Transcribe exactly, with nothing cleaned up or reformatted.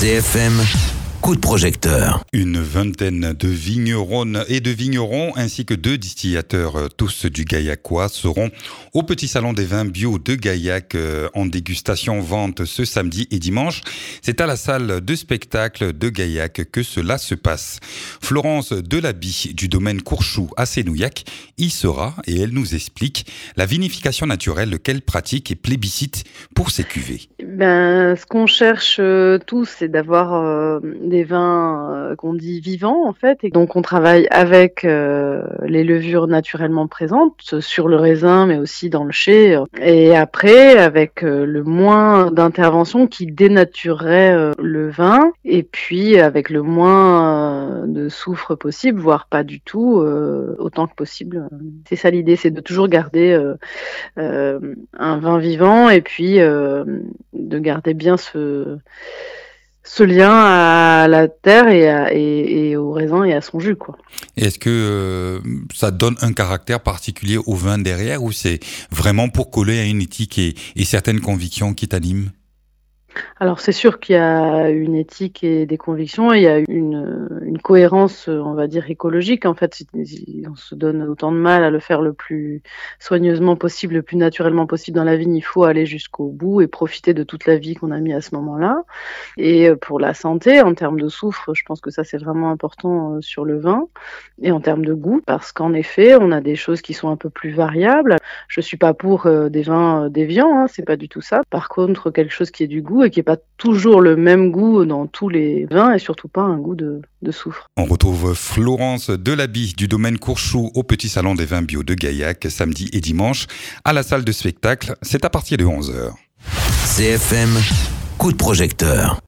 C F M, coup de projecteur. Une vingtaine de vigneronnes et de vignerons ainsi que deux distillateurs, tous du Gaillacois, seront au Petit Salon des Vins Bio de Gaillac en dégustation vente ce samedi et dimanche. C'est à la salle de spectacle de Gaillac que cela se passe. Florence Delabie du domaine Courchou à Sénouillac y sera et elle nous explique la vinification naturelle qu'elle pratique et plébiscite pour ses cuvées. Ben, ce qu'on cherche euh, tous, c'est d'avoir euh, des vins euh, qu'on dit vivants en fait, et donc on travaille avec euh, les levures naturellement présentes sur le raisin, mais aussi dans le chai, et après avec euh, le moins d'intervention qui dénaturerait euh, le vin, et puis avec le moins euh, de soufre possible, voire pas du tout, euh, autant que possible. C'est ça l'idée, c'est de toujours garder euh, euh, un vin vivant, et puis euh, de garder bien ce, ce lien à la terre et, à, et, et au raisin et à son jus, quoi. Est-ce que euh, ça donne un caractère particulier au vin derrière, ou c'est vraiment pour coller à une éthique et, et certaines convictions qui t'animent ? Alors c'est sûr qu'il y a une éthique et des convictions, et il y a une, une cohérence, on va dire, écologique. En fait, on se donne autant de mal à le faire le plus soigneusement possible, le plus naturellement possible dans la vigne. Il faut aller jusqu'au bout et profiter de toute la vie qu'on a mis à ce moment-là. Et pour la santé, en termes de soufre, je pense que ça c'est vraiment important sur le vin, et en termes de goût, parce qu'en effet, on a des choses qui sont un peu plus variables. Je suis pas pour euh, des vins déviants, hein, c'est pas du tout ça. Par contre, quelque chose qui ait du goût et qui n'est pas toujours le même goût dans tous les vins, et surtout pas un goût de, de soufre. On retrouve Florence Delabie du domaine Courchou au Petit Salon des Vins Bio de Gaillac samedi et dimanche à la salle de spectacle. C'est à partir de onze heures. C F M, coup de projecteur.